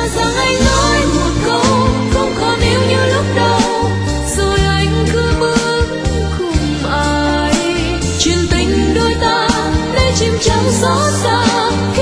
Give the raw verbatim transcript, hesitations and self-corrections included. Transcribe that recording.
sợ rằng anh nói một câu không còn yêu như lúc đầu, rồi anh cứ bước cùng ai. Chuyện tình đôi ta để chim trắng xót xa,